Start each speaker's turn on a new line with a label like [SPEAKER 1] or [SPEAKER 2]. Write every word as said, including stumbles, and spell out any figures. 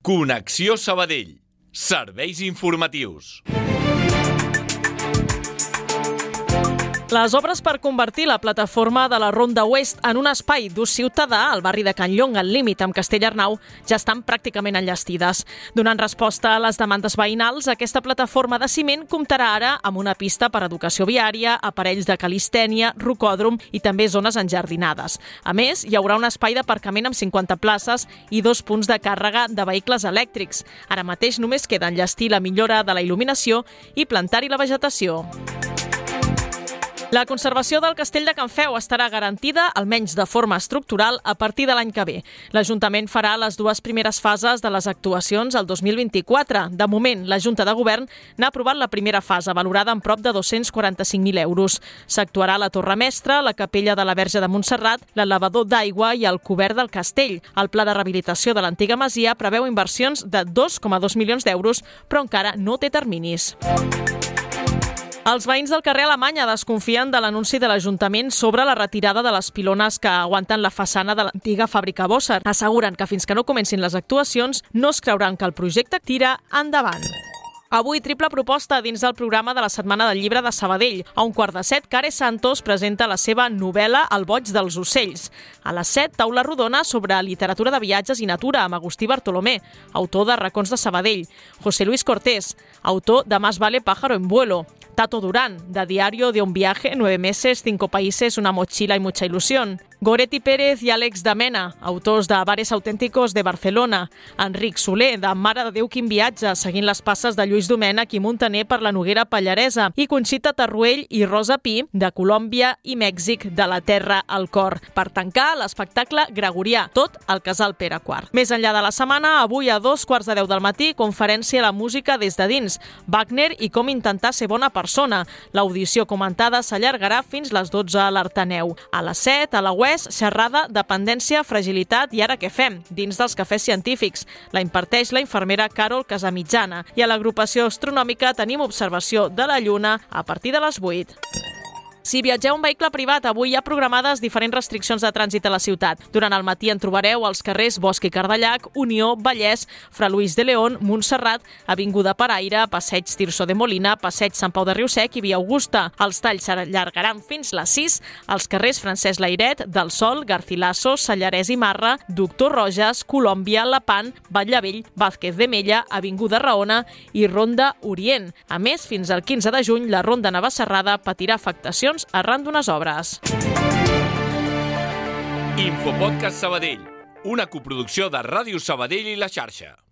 [SPEAKER 1] Connexió Sabadell. Serveis informatius.
[SPEAKER 2] Les obres per convertir la plataforma de la Ronda Oest en un espai d'ús ciutadà al barri de Can Llong, al límit amb Castellarnau, ja estan pràcticament enllestides. Donant resposta a les demandes veïnals, aquesta plataforma de ciment comptarà ara amb una pista per educació viària, aparells de calistènia, rocòdrom i també zones enjardinades. A més, hi haurà un espai d'aparcament amb cinquanta places i dos punts de càrrega de vehicles elèctrics. Ara mateix només queda enllestir la millora de la il·luminació i plantar-hi la vegetació. La conservació del castell de Can Feu estarà garantida, almenys de forma estructural, a partir de l'any que ve. L'Ajuntament farà les dues primeres fases de les actuacions el dos mil vint-i-quatre. De moment, la Junta de Govern n'ha aprovat la primera fase, valorada en prop de dos-cents quaranta-cinc mil euros. S'actuarà la Torre Mestra, la Capella de la Verge de Montserrat, l'elevador d'aigua i el cobert del castell. El pla de rehabilitació de l'antiga masia preveu inversions de dos coma dos milions d'euros, però encara no té terminis. Els veïns del carrer Alemanya desconfien de l'anunci de l'Ajuntament sobre la retirada de les pilones que aguanten la façana de l'antiga fàbrica Bosser. Asseguren que fins que no comencin les actuacions no es creuran que el projecte tira endavant. Avui, triple proposta dins del programa de la Setmana del Llibre de Sabadell. A un quart de set, Care Santos presenta la seva novel·la El boig dels ocells. A les set, taula rodona sobre literatura de viatges i natura amb Agustí Bartolomé, autor de Racons de Sabadell. José Luis Cortés, autor de Más vale pájaro en vuelo. Tato Durán, de Diario de un viaje, nueve meses, cinco países, una mochila y mucha ilusión. Goretti Pérez i Àlex de Mena, autors de Bares Auténticos de Barcelona. Enric Soler, de Mare de Déu quin viatge, seguint les passes de Lluís Domènech i Muntaner per la Noguera Pallaresa. I Conxita Tarruell i Rosa Pi, de Colòmbia i Mèxic, de la Terra al cor. Per tancar, l'espectacle Gregorià, tot al Casal Pere quart. Més enllà de la setmana, avui a dos quarts de deu del matí, conferència a la música des de dins. Wagner i com intentar ser bona persona. L'audició comentada s'allargarà fins les dotze a l'Artaneu. A les set, a la U E S, xerrada, dependència, fragilitat i ara què fem, dins dels cafès científics. La imparteix la infermera Carol Casamitjana i a l'agrupació astronòmica tenim observació de la Lluna a partir de les vuit. Si viatgeu en vehicle privat, avui hi ha programades diferents restriccions de trànsit a la ciutat. Durant el matí en trobareu als carrers Bosch i Cardellac, Unió, Vallès, Fra Luis de León, Montserrat, Avinguda Paraire, Passeig Tirso de Molina, Passeig Sant Pau de Riusec i Via Augusta. Els talls s'allargaran fins les sis als carrers Francesc Layret, Del Sol, Garcilaso, Sallarès i Marra, Doctor Roges, Colòmbia, Lepant, Batllevell, Vázquez de Mella, Avinguda Raona i Ronda Orient. A més, fins al quinze de juny, la Ronda Navacerrada patirà afectacions arran d'unes obres.
[SPEAKER 1] Infopodcast Sabadell, una coproducció de Ràdio Sabadell i La Xarxa.